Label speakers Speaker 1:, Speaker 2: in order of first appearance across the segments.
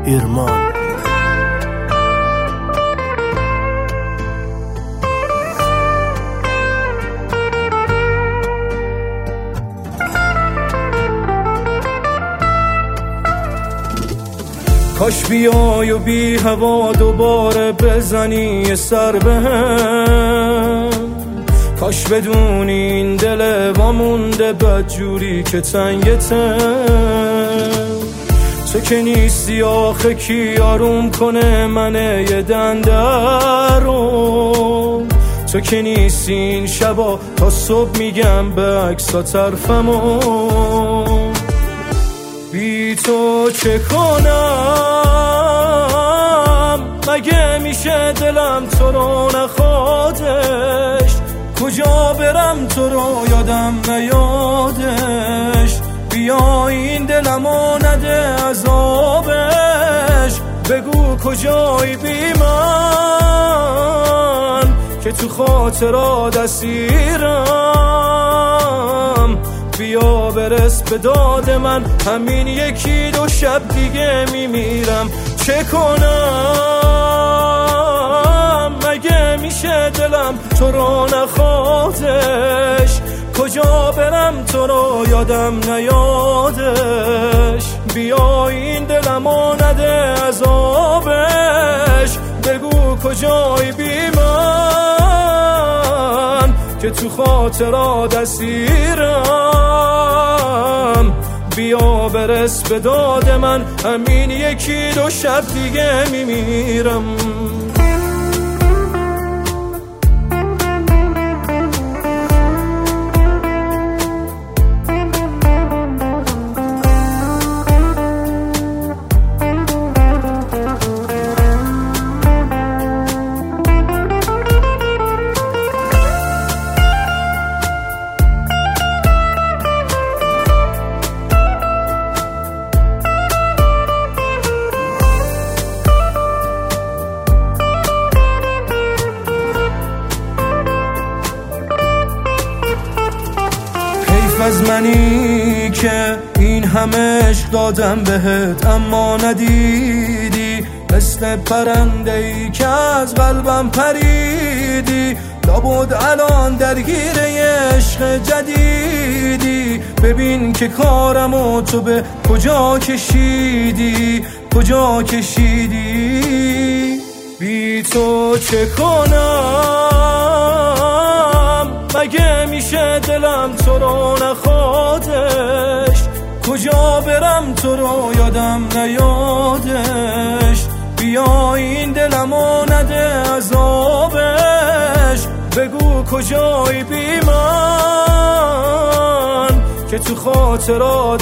Speaker 1: ایرمان.
Speaker 2: کاش بیای و بی هوا دوباره بزنی یه سر بهم، کاش بدونی این دل وامونده بدجوری که تنگتم. تو که نیستی آخه کی آروم کنه من یه دنده رو، تو که نیستی این شبا تا صبح میگم به عکسا طرفمو. بی تو چه کنم مگه میشه دلم تو رو نخوادش، کجا برم تو رو یادم نیادش. بیا این دلمو نده عذابش، بگو کجایی بی من که تو خاطرات اسیرم. بیا برس به داد من، همین یکی دو شب دیگه میمیرم. چه کنم مگه میشه دلم تو رو نخوادش، کجا برم تو رو یادم نیادش. بیا این دلمو نده عذابش، بگو کجایی بی من که تو خاطرات اسیرم. بیا برس به داد من، همین یکی دو شب دیگه میمیرم. از منی که این همه عشق دادم بهت اما ندیدی، مثل پرنده ای که از قلبم پریدی. لابد الان درگیر عشق جدیدی، ببین که کارمو تو به کجا کشیدی، کجا کشیدی. بی تو چه کنم مگه میشه دلم تو رو نخوادش، کجا برم تو رو یادم نیادش. بیا این دلمو نده عذابش، بگو کجایی بی من که تو خاطرات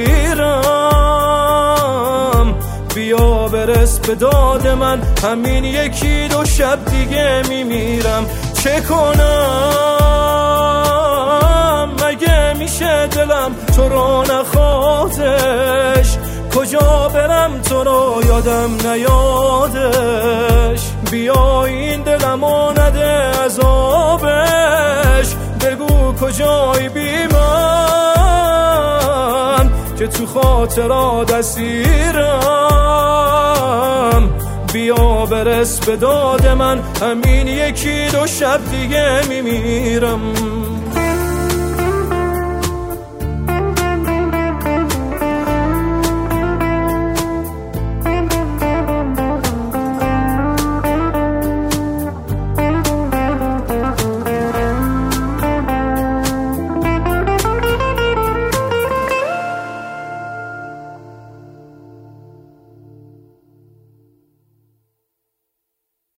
Speaker 2: اسیرم. بیا برس به داد من، همین یکی دو شب دیگه میمیرم. چه کنم مگه میشه دلم تو رو نخوادش، کجا برم تو رو یادم نیادش. بیا این دلمو نده عذابش، بگو کجایی بی من که تو خاطرات اسیرم. بیا برس به داد من، همین یکی دو شب دیگه میمیرم.